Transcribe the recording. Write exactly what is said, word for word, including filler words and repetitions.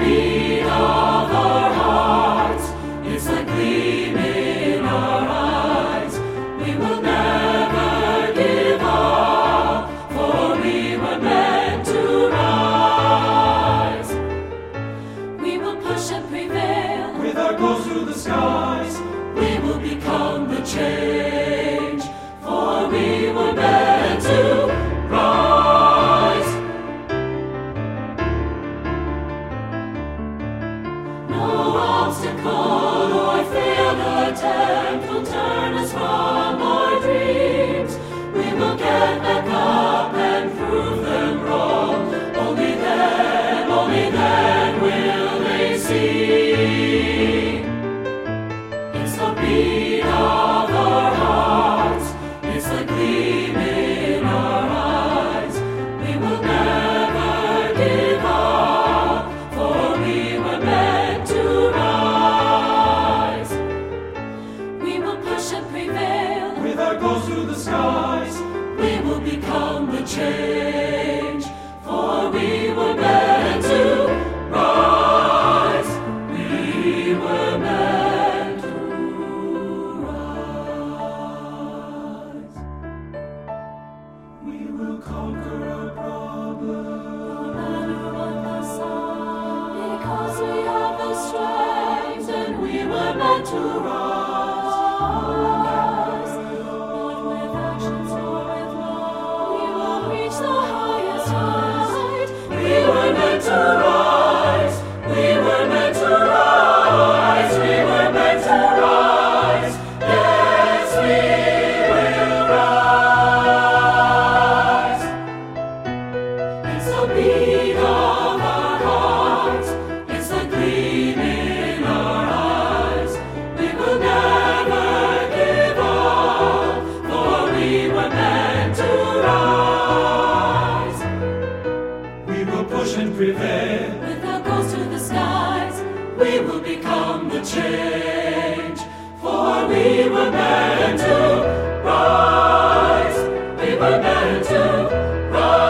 beat of our hearts, it's the gleam in our eyes. We will never give up, for we were meant to rise. We will push and prevail, with our goals through the skies. we will become the change, for we were meant to rise. No obstacle or failed attempt will turn us from our dreams. We will get back up and prove them wrong. Only then, only then will they see. It's the beat of our hearts, it's the gleam in our eyes. We will never give up, for we were meant to rise. We will push and prevail, With our goals through the skies. we will become the change, for we were meant to rise. We were meant to rise. We will conquer our problems. No matter what the song, because we have the strength and we were meant to rise. Not with actions or with law, we will reach the highest height. We were meant to rise. We were meant to rise. We were meant to rise. Yes, we will rise. It's the beat of our hearts, it's the gleam in our eyes. We will never give up, for we were meant to rise. We will push and prevail. With our goals to the skies, we will become the change, for we were meant to rise. We were meant to rise.